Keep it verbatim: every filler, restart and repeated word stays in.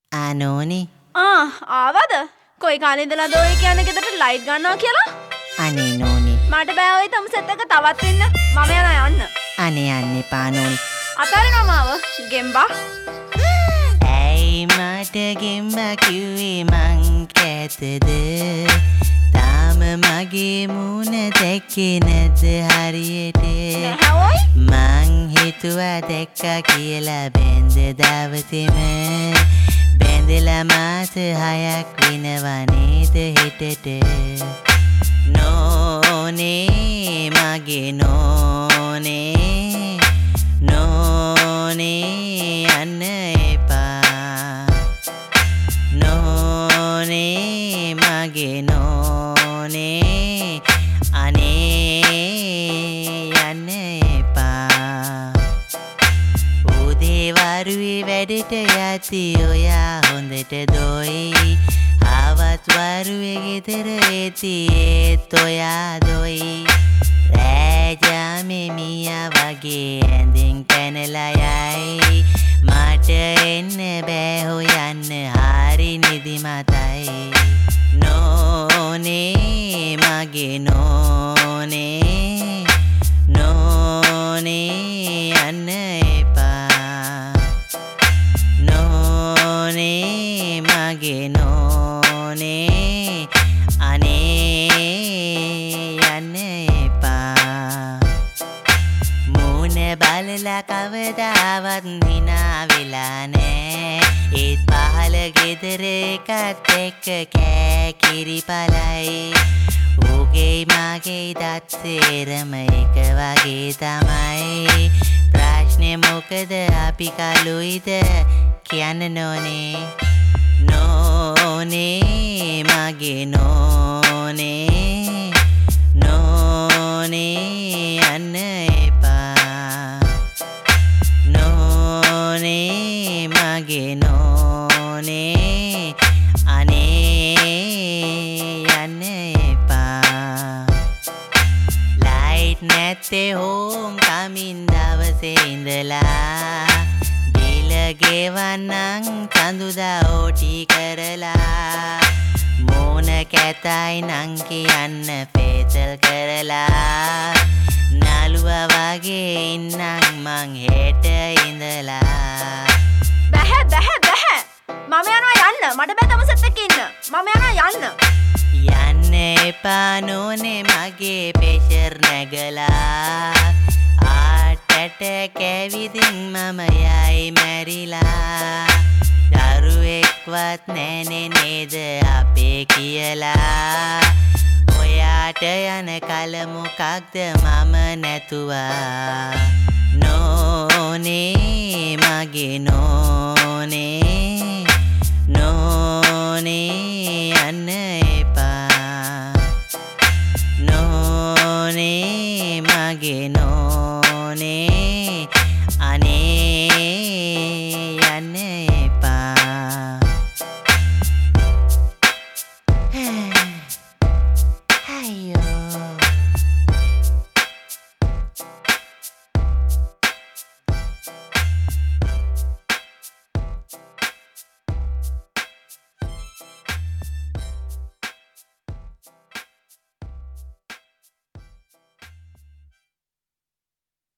ආනෝනේ ආ ආවද? කොයි කාලේ ඉඳලාද ඔය කියන්නේ ගෙදරට ලයිට් ගන්නවා කියලා? අනේ නෝනේ මට බෑ ඔය තමුසෙත් එක තවත් වෙන්න. මම යනවා යන්න. අනේ යන්න එපා නෝනේ. අතාරිනවා මාව. ගෙම්බා. ඇයි මට ගෙම්බා කිව්වේ මං කැතද? තාම මගේ මූණ දැක්කේ නැද්ද හරියට? නැහැ ඔයි. මං හිතුවා දැක්කා කියලා බැන්ද දවසේම. බැඳලා මාස හයක් වෙනවා නේද හෙටට? නෝනේ මගේ නෝනේ නෝනේ යන්න එපා. නෝනේ මගේ නෝනේ අනේ යන්න එපා. උදේ වරුවේ වැඩට යති ඔයා හොඳට දොයි. ආවත් වරුවේ ගෙදර එති ඒත් ඔයා දොයි. රෑජාමේ මියා වගේ ඇඳෙන් පැනලා යයි. මට එන්න බෑ හොයන්න හරි නිදිමතයි. නෝනේ මගේ නෝනේ නෝනේ යන්න එපා. නෝනේ මගේ නෝනේ අනේ යන්න එපා. මූණ බලලා කවදාවත් hina වෙලා නෑ. ඒත් පහල ගෙදර එකත් එක්ක කෑ කිරිපලයි. ඌගේ මගේ දත් සේරම එක වගේ තමයි. ප්‍රශ්නේ මොකද අපි කලුයිද කියන්න නෝනේ. නෝනේ මගේ නෝනේ නෝනේ යන්න එපා. නෝනේ මගේ නෝනේ අනේ යන්න එපා. ලයිට් නැත්තේ හෝම් කමින් දවසේ ඉඳලා බිල ගෙවන්නන් කඳුදා ඕටි කරලා. මූණ කැතයි නං කියන්න පේතල් කරලා. නළුවා වගේ ඉන්නම් මං හෙට ඉඳලා. බැහැ බැහැ බැහැ. මම යනවා යන්න. මට බෑ තමුසෙත් එක්ක ඉන්න. මම යනවා යන්න. යන්න එපා නෝනේ මගේ ප්‍රෙෂර් නැගලා. ආටට කැවිදින් මම යයි මැරිලා. දරුවෙක්වත් නෑනේ නේද අපේ කියලා. ඔයාට යන කල මොකක්ද මම නැතුවා. නෝනේ මගේ නෝ